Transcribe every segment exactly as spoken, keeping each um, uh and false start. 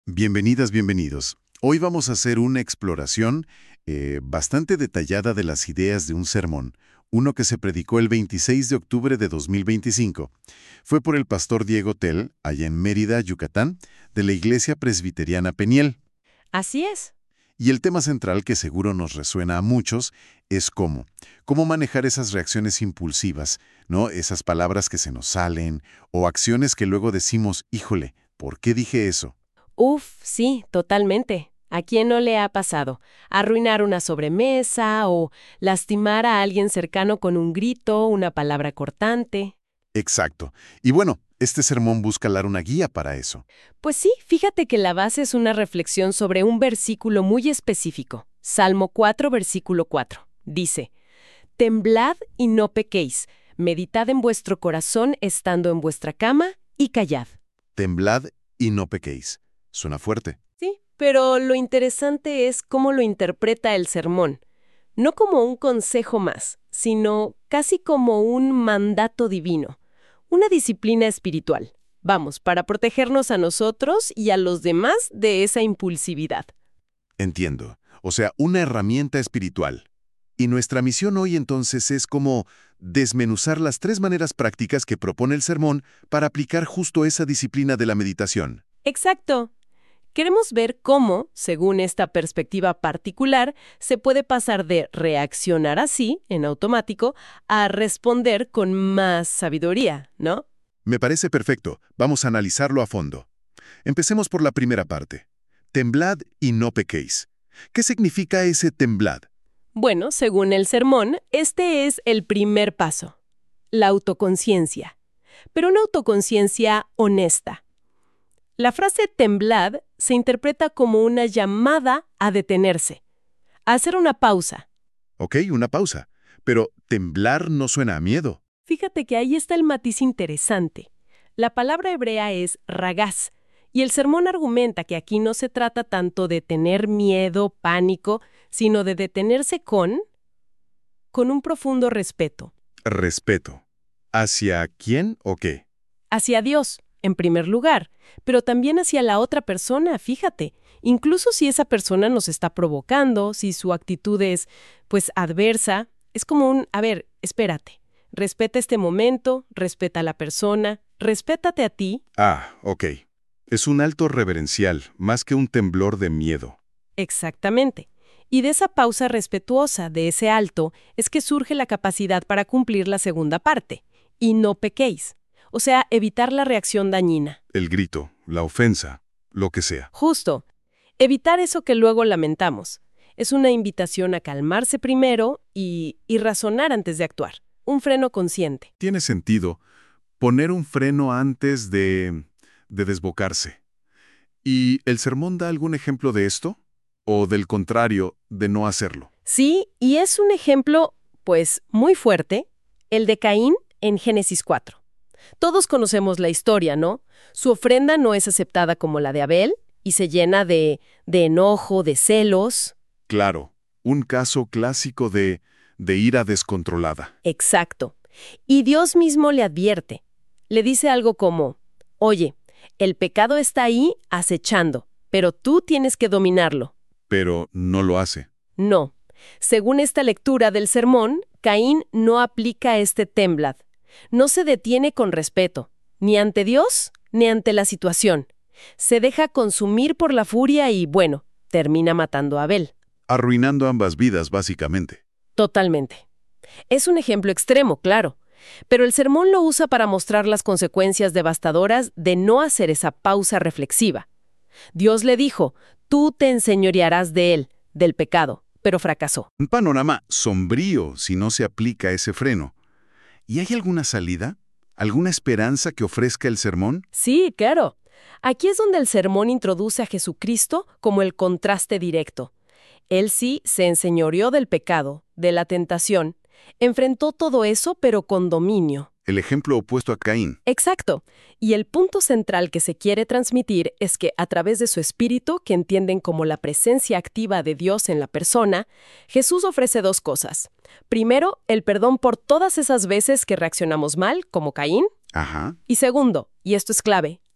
Bienvenidas, bienvenidos. Hoy vamos a hacer una exploración eh, bastante detallada de las ideas de un sermón, uno que se predicó el veintiséis de octubre de dos mil veinticinco. Fue por el pastor Diego Tell, allá en Mérida, Yucatán, de la Iglesia Presbiteriana Peniel. Así es. Y el tema central, que seguro nos resuena a muchos, es cómo. Cómo manejar esas reacciones impulsivas, ¿no? Esas palabras que se nos salen, o acciones que luego decimos, híjole, ¿por qué dije eso? Uf, sí, totalmente. ¿A quién no le ha pasado? Arruinar una sobremesa o lastimar a alguien cercano con un grito, una palabra cortante. Exacto. Y bueno, este sermón busca dar una guía para eso. Pues sí, fíjate que la base es una reflexión sobre un versículo muy específico. Salmo cuatro, versículo cuatro. Dice, «Temblad y no pequéis, meditad en vuestro corazón estando en vuestra cama y callad». Temblad y no pequéis. Suena fuerte. Sí, pero lo interesante es cómo lo interpreta el sermón. No como un consejo más, sino casi como un mandato divino, una disciplina espiritual. Vamos, para protegernos a nosotros y a los demás de esa impulsividad. Entiendo. O sea, una herramienta espiritual. Y nuestra misión hoy entonces es como desmenuzar las tres maneras prácticas que propone el sermón para aplicar justo esa disciplina de la meditación. Exacto. Queremos ver cómo, según esta perspectiva particular, se puede pasar de reaccionar así, en automático, a responder con más sabiduría, ¿no? Me parece perfecto. Vamos a analizarlo a fondo. Empecemos por la primera parte. Temblad y no pequéis. ¿Qué significa ese temblad? Bueno, según el sermón, este es el primer paso, la autoconciencia, pero una autoconciencia honesta. La frase temblad se interpreta como una llamada a detenerse, a hacer una pausa. Ok, una pausa. Pero temblar no suena a miedo. Fíjate que ahí está el matiz interesante. La palabra hebrea es ragaz, y el sermón argumenta que aquí no se trata tanto de tener miedo, pánico, sino de detenerse con, con un profundo respeto. Respeto. ¿Hacia quién o qué? Hacia Dios, en primer lugar, pero también hacia la otra persona, fíjate. Incluso si esa persona nos está provocando, si su actitud es, pues, adversa, es como un, a ver, espérate. Respeta este momento, respeta a la persona, respétate a ti. Ah, ok. Es un alto reverencial, más que un temblor de miedo. Exactamente. Y de esa pausa respetuosa, de ese alto, es que surge la capacidad para cumplir la segunda parte. Y no pequéis. O sea, evitar la reacción dañina. El grito, la ofensa, lo que sea. Justo. Evitar eso que luego lamentamos. Es una invitación a calmarse primero y, y razonar antes de actuar. Un freno consciente. Tiene sentido poner un freno antes de, de desbocarse. ¿Y el sermón da algún ejemplo de esto? ¿O del contrario, de no hacerlo? Sí, y es un ejemplo, pues, muy fuerte, el de Caín en Génesis cuatro. Todos conocemos la historia, ¿no? Su ofrenda no es aceptada como la de Abel y se llena de, de enojo, de celos. Claro, un caso clásico de, de ira descontrolada. Exacto. Y Dios mismo le advierte. Le dice algo como, oye, el pecado está ahí acechando, pero tú tienes que dominarlo. Pero no lo hace. No. Según esta lectura del sermón, Caín no aplica este temblad. No se detiene con respeto, ni ante Dios, ni ante la situación. Se deja consumir por la furia y, bueno, termina matando a Abel. Arruinando ambas vidas, básicamente. Totalmente. Es un ejemplo extremo, claro, pero el sermón lo usa para mostrar las consecuencias devastadoras de no hacer esa pausa reflexiva. Dios le dijo, tú te enseñorearás de él, del pecado, pero fracasó. Un panorama sombrío si no se aplica ese freno. ¿Y hay alguna salida? ¿Alguna esperanza que ofrezca el sermón? Sí, claro. Aquí es donde el sermón introduce a Jesucristo como el contraste directo. Él sí se enseñoreó del pecado, de la tentación. Enfrentó todo eso, pero con dominio. El ejemplo opuesto a Caín. Exacto. Y el punto central que se quiere transmitir es que a través de su espíritu, que entienden como la presencia activa de Dios en la persona, Jesús ofrece dos cosas. Primero, el perdón por todas esas veces que reaccionamos mal, como Caín. Ajá. Y segundo, y esto es clave,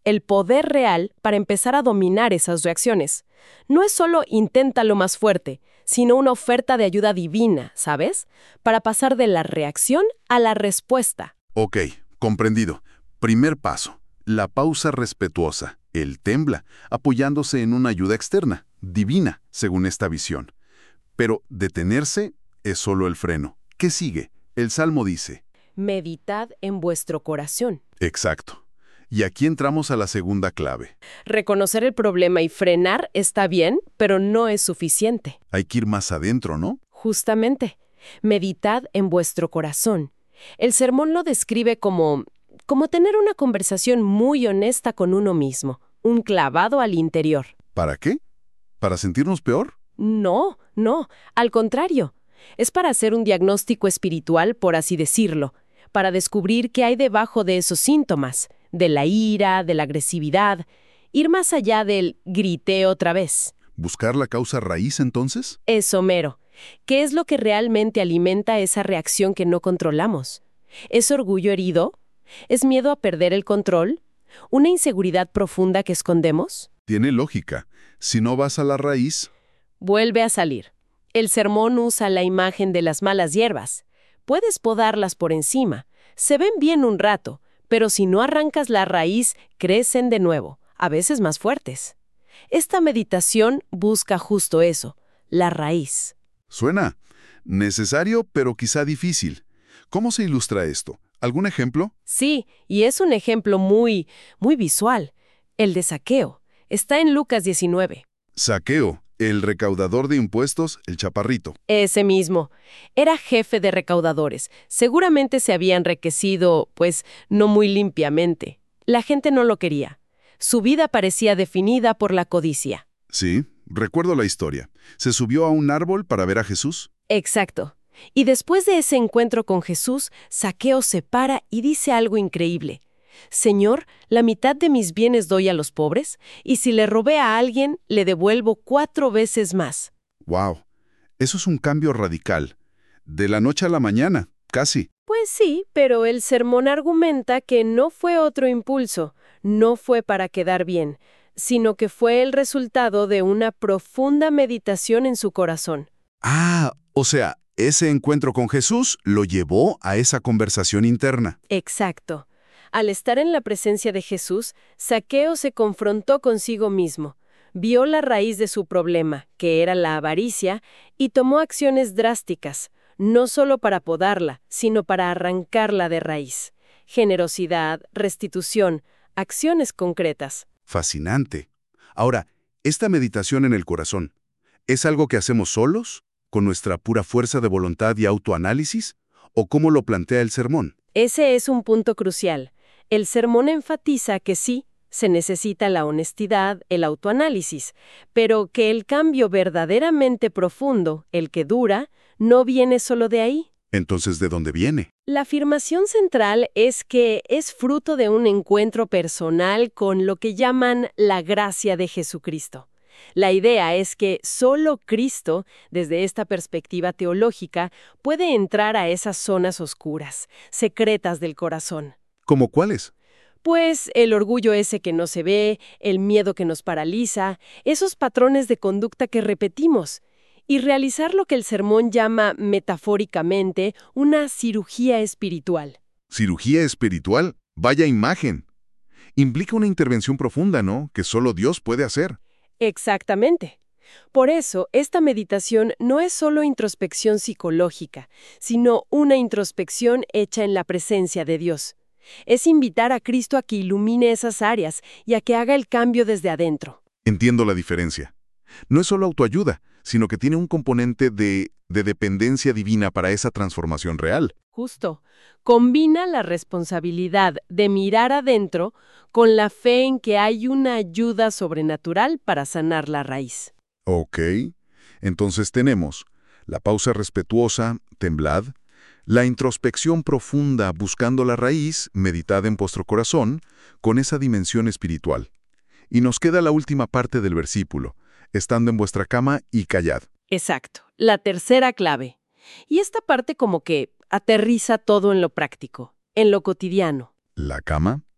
el poder real para empezar a dominar esas reacciones. No es solo inténtalo más fuerte, sino una oferta de ayuda divina, ¿sabes? Para pasar de la reacción a la respuesta. Ok, comprendido. Primer paso, la pausa respetuosa. Él tembla, apoyándose en una ayuda externa, divina, según esta visión. Pero detenerse es solo el freno. ¿Qué sigue? El Salmo dice: Meditad en vuestro corazón. Exacto. Y aquí entramos a la segunda clave. Reconocer el problema y frenar está bien, pero no es suficiente. Hay que ir más adentro, ¿no? Justamente. Meditad en vuestro corazón. El sermón lo describe como, como tener una conversación muy honesta con uno mismo, un clavado al interior. ¿Para qué? ¿Para sentirnos peor? No, no, al contrario. Es para hacer un diagnóstico espiritual, por así decirlo, para descubrir qué hay debajo de esos síntomas, de la ira, de la agresividad, ir más allá del grité otra vez. ¿Buscar la causa raíz, entonces? Eso mero. ¿Qué es lo que realmente alimenta esa reacción que no controlamos? ¿Es orgullo herido? ¿Es miedo a perder el control? ¿Una inseguridad profunda que escondemos? Tiene lógica. Si no vas a la raíz... Vuelve a salir. El sermón usa la imagen de las malas hierbas. Puedes podarlas por encima. Se ven bien un rato, pero si no arrancas la raíz, crecen de nuevo, a veces más fuertes. Esta meditación busca justo eso, la raíz. Suena necesario, pero quizá difícil. ¿Cómo se ilustra esto? ¿Algún ejemplo? Sí, y es un ejemplo muy, muy visual. El de Zaqueo. Está en Lucas diecinueve. Zaqueo, el recaudador de impuestos, el chaparrito. Ese mismo. Era jefe de recaudadores. Seguramente se había enriquecido, pues, no muy limpiamente. La gente no lo quería. Su vida parecía definida por la codicia. Sí, recuerdo la historia. ¿Se subió a un árbol para ver a Jesús? Exacto. Y después de ese encuentro con Jesús, Zaqueo se para y dice algo increíble. Señor, la mitad de mis bienes doy a los pobres, y si le robé a alguien, le devuelvo cuatro veces más. ¡Wow! Eso es un cambio radical. De la noche a la mañana, casi. Pues sí, pero el sermón argumenta que no fue otro impulso, no fue para quedar bien, sino que fue el resultado de una profunda meditación en su corazón. Ah, o sea, ese encuentro con Jesús lo llevó a esa conversación interna. Exacto. Al estar en la presencia de Jesús, Zaqueo se confrontó consigo mismo, vio la raíz de su problema, que era la avaricia, y tomó acciones drásticas, no solo para podarla, sino para arrancarla de raíz. Generosidad, restitución, acciones concretas. Fascinante. Ahora, esta meditación en el corazón, ¿es algo que hacemos solos, con nuestra pura fuerza de voluntad y autoanálisis? ¿O cómo lo plantea el sermón? Ese es un punto crucial. El sermón enfatiza que sí, se necesita la honestidad, el autoanálisis, pero que el cambio verdaderamente profundo, el que dura, no viene solo de ahí. Entonces, ¿de dónde viene? La afirmación central es que es fruto de un encuentro personal con lo que llaman la gracia de Jesucristo. La idea es que solo Cristo, desde esta perspectiva teológica, puede entrar a esas zonas oscuras, secretas del corazón. ¿Cómo cuáles? Pues el orgullo ese que no se ve, el miedo que nos paraliza, esos patrones de conducta que repetimos, y realizar lo que el sermón llama metafóricamente una cirugía espiritual. ¿Cirugía espiritual? Vaya imagen. Implica una intervención profunda, ¿no? Que solo Dios puede hacer. Exactamente. Por eso, esta meditación no es solo introspección psicológica, sino una introspección hecha en la presencia de Dios. Es invitar a Cristo a que ilumine esas áreas y a que haga el cambio desde adentro. Entiendo la diferencia. No es solo autoayuda, sino que tiene un componente de, de dependencia divina para esa transformación real. Justo. Combina la responsabilidad de mirar adentro con la fe en que hay una ayuda sobrenatural para sanar la raíz. Ok. Entonces tenemos la pausa respetuosa, temblad, la introspección profunda buscando la raíz, meditad en vuestro corazón, con esa dimensión espiritual. Y nos queda la última parte del versículo, estando en vuestra cama y callad. Exacto, la tercera clave. Y esta parte como que aterriza todo en lo práctico, en lo cotidiano. ¿La cama?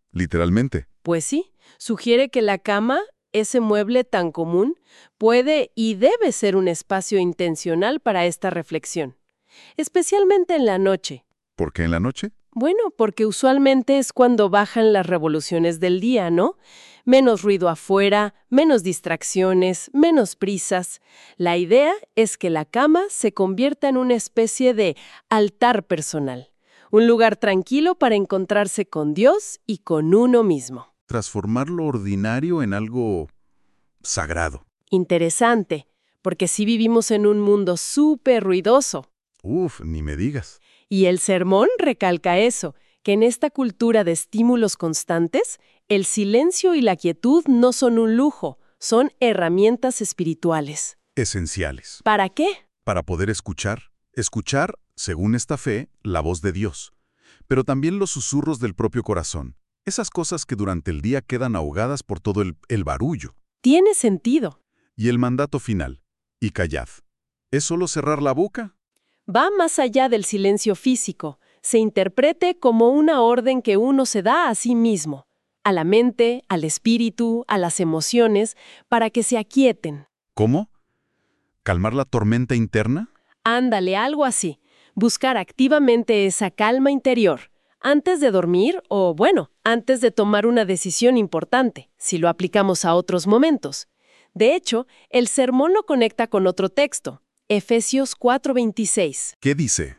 literalmente. Pues sí, sugiere que la cama, ese mueble tan común, puede y debe ser un espacio intencional para esta reflexión, especialmente en la noche. ¿Por qué en la noche? Bueno, porque usualmente es cuando bajan las revoluciones del día, ¿no? Menos ruido afuera, menos distracciones, menos prisas. La idea es que la cama se convierta en una especie de altar personal, un lugar tranquilo para encontrarse con Dios y con uno mismo. Transformar lo ordinario en algo sagrado. Interesante, porque sí vivimos en un mundo súper ruidoso. Uf, ni me digas. Y el sermón recalca eso, que en esta cultura de estímulos constantes, el silencio y la quietud no son un lujo, son herramientas espirituales. Esenciales. ¿Para qué? Para poder escuchar. Escuchar, según esta fe, la voz de Dios. Pero también los susurros del propio corazón. Esas cosas que durante el día quedan ahogadas por todo el, el barullo. Tiene sentido. Y el mandato final. Y callad. ¿Es solo cerrar la boca? Va más allá del silencio físico. Se interprete como una orden que uno se da a sí mismo, a la mente, al espíritu, a las emociones, para que se aquieten. ¿Cómo? ¿Calmar la tormenta interna? Ándale, algo así. Buscar activamente esa calma interior, antes de dormir o, bueno, antes de tomar una decisión importante, si lo aplicamos a otros momentos. De hecho, el sermón lo conecta con otro texto, Efesios cuatro veintiséis. ¿Qué dice?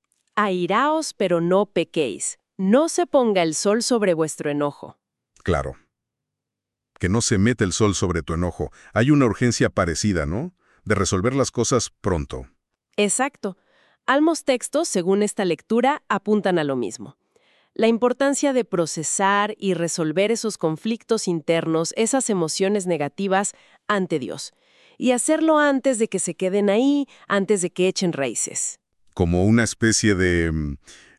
Airaos, pero no pequéis. No se ponga el sol sobre vuestro enojo. Claro. Que no se mete el sol sobre tu enojo. Hay una urgencia parecida, ¿no? De resolver las cosas pronto. Exacto. Ambos textos, según esta lectura, apuntan a lo mismo. La importancia de procesar y resolver esos conflictos internos, esas emociones negativas, ante Dios. Y hacerlo antes de que se queden ahí, antes de que echen raíces. Como una especie de mm,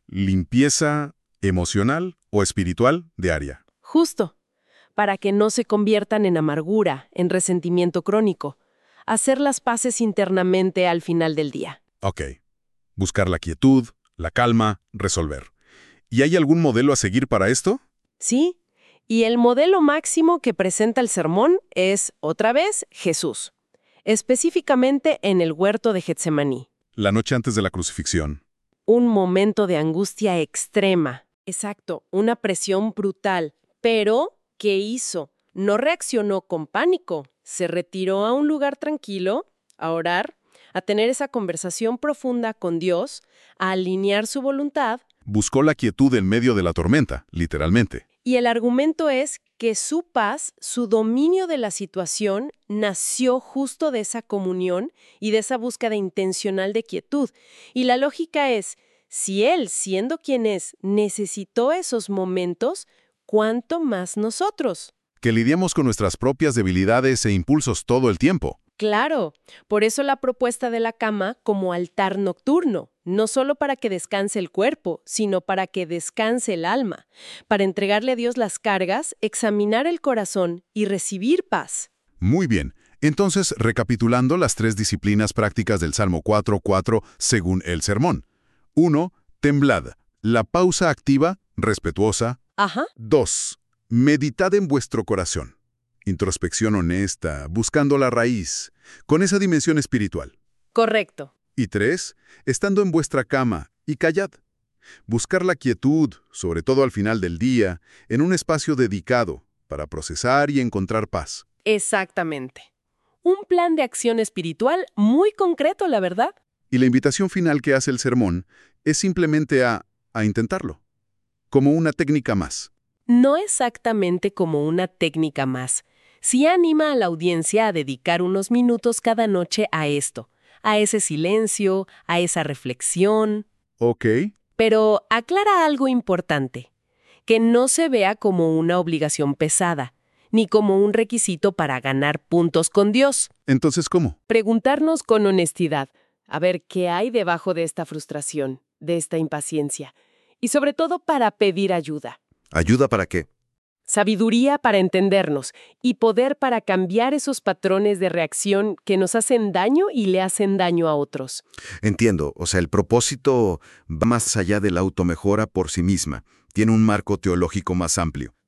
limpieza emocional o espiritual diaria. Justo. Para que no se conviertan en amargura, en resentimiento crónico. Hacer las paces internamente al final del día. Ok. Buscar la quietud, la calma, resolver. ¿Y hay algún modelo a seguir para esto? Sí. Y el modelo máximo que presenta el sermón es, otra vez, Jesús. Específicamente en el huerto de Getsemaní. La noche antes de la crucifixión. Un momento de angustia extrema. Exacto, una presión brutal. Pero, ¿qué hizo? No reaccionó con pánico. Se retiró a un lugar tranquilo, a orar, a tener esa conversación profunda con Dios, a alinear su voluntad. Buscó la quietud en medio de la tormenta, literalmente. Y el argumento es que su paz, su dominio de la situación, nació justo de esa comunión y de esa búsqueda intencional de quietud. Y la lógica es, si él, siendo quien es, necesitó esos momentos, ¿cuánto más nosotros? Que lidiamos con nuestras propias debilidades e impulsos todo el tiempo. Claro, por eso la propuesta de la cama como altar nocturno, no solo para que descanse el cuerpo, sino para que descanse el alma, para entregarle a Dios las cargas, examinar el corazón y recibir paz. Muy bien. Entonces, recapitulando las tres disciplinas prácticas del Salmo cuatro cuatro según el sermón. uno. Temblad. La pausa activa, respetuosa. Ajá. dos. Meditad en vuestro corazón. Introspección honesta, buscando la raíz, con esa dimensión espiritual. Correcto. Y tres, estando en vuestra cama y callad. Buscar la quietud, sobre todo al final del día, en un espacio dedicado para procesar y encontrar paz. Exactamente. Un plan de acción espiritual muy concreto, la verdad. Y la invitación final que hace el sermón es simplemente a, a intentarlo, como una técnica más. No exactamente como una técnica más. Sí anima a la audiencia a dedicar unos minutos cada noche a esto, a ese silencio, a esa reflexión. Ok. Pero aclara algo importante, que no se vea como una obligación pesada, ni como un requisito para ganar puntos con Dios. Entonces, ¿cómo? Preguntarnos con honestidad, a ver qué hay debajo de esta frustración, de esta impaciencia, y sobre todo para pedir ayuda. ¿Ayuda para qué? Sabiduría para entendernos y poder para cambiar esos patrones de reacción que nos hacen daño y le hacen daño a otros. Entiendo, o sea, el propósito va más allá de la automejora por sí misma, tiene un marco teológico más amplio.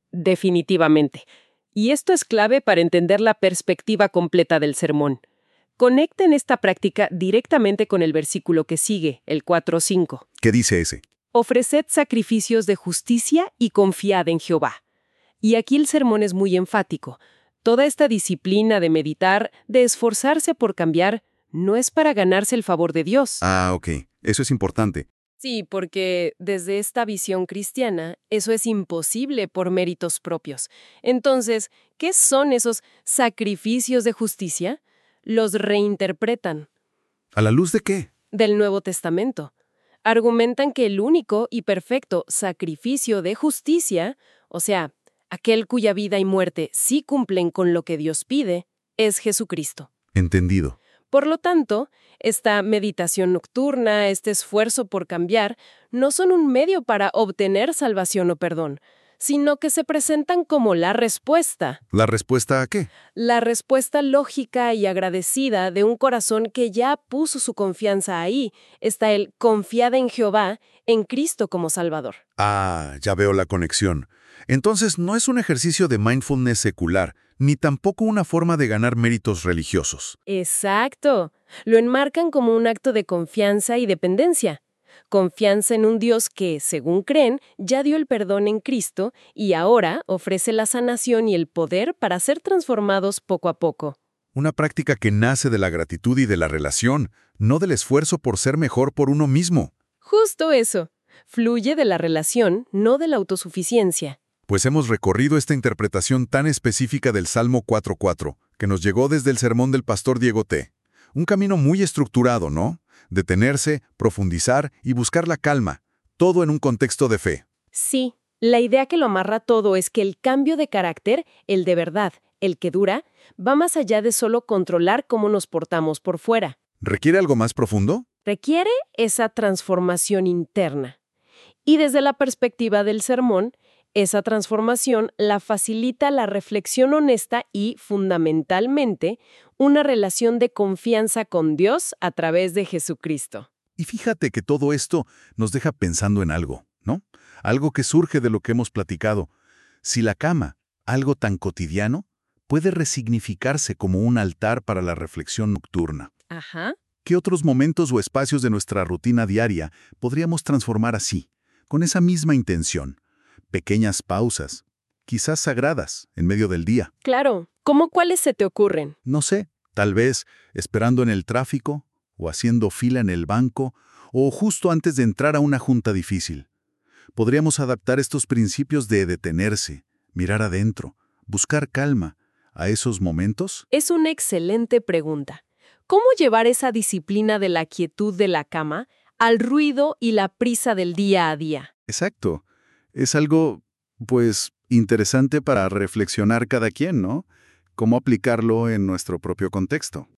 Definitivamente. Y esto es clave para entender la perspectiva completa del sermón. Conecten esta práctica directamente con el versículo que sigue, el cuatro cinco. ¿Qué dice ese? Ofreced sacrificios de justicia y confiad en Jehová. Y aquí el sermón es muy enfático. Toda esta disciplina de meditar, de esforzarse por cambiar, no es para ganarse el favor de Dios. Ah, ok. Eso es importante. Sí, porque desde esta visión cristiana, eso es imposible por méritos propios. Entonces, ¿qué son esos sacrificios de justicia? Los reinterpretan. ¿A la luz de qué? Del Nuevo Testamento. Argumentan que el único y perfecto sacrificio de justicia, o sea, aquel cuya vida y muerte sí cumplen con lo que Dios pide, es Jesucristo. Entendido. Por lo tanto, esta meditación nocturna, este esfuerzo por cambiar, no son un medio para obtener salvación o perdón, sino que se presentan como la respuesta. ¿La respuesta a qué? La respuesta lógica y agradecida de un corazón que ya puso su confianza ahí. Está el confiad en Jehová, en Cristo como Salvador. Ah, ya veo la conexión. Entonces, no es un ejercicio de mindfulness secular, ni tampoco una forma de ganar méritos religiosos. Exacto. Lo enmarcan como un acto de confianza y dependencia. Confianza en un Dios que, según creen, ya dio el perdón en Cristo y ahora ofrece la sanación y el poder para ser transformados poco a poco. Una práctica que nace de la gratitud y de la relación, no del esfuerzo por ser mejor por uno mismo. Justo eso. Fluye de la relación, no de la autosuficiencia. Pues hemos recorrido esta interpretación tan específica del Salmo cuatro cuatro, que nos llegó desde el sermón del pastor Diego T. Un camino muy estructurado, ¿no? Detenerse, profundizar y buscar la calma, todo en un contexto de fe. Sí, la idea que lo amarra todo es que el cambio de carácter, el de verdad, el que dura, va más allá de solo controlar cómo nos portamos por fuera. ¿Requiere algo más profundo? Requiere esa transformación interna. Y desde la perspectiva del sermón, esa transformación la facilita la reflexión honesta y, fundamentalmente, una relación de confianza con Dios a través de Jesucristo. Y fíjate que todo esto nos deja pensando en algo, ¿no? Algo que surge de lo que hemos platicado. Si la cama, algo tan cotidiano, puede resignificarse como un altar para la reflexión nocturna. Ajá. ¿Qué otros momentos o espacios de nuestra rutina diaria podríamos transformar así, con esa misma intención? Pequeñas pausas, quizás sagradas, en medio del día. Claro. ¿Cómo cuáles se te ocurren? No sé, tal vez esperando en el tráfico, o haciendo fila en el banco, o justo antes de entrar a una junta difícil. Podríamos adaptar estos principios de detenerse, mirar adentro, buscar calma, a esos momentos. Es una excelente pregunta. ¿Cómo llevar esa disciplina de la quietud de la cama al ruido y la prisa del día a día? Exacto. Es algo, pues, interesante para reflexionar cada quien, ¿no? Cómo aplicarlo en nuestro propio contexto.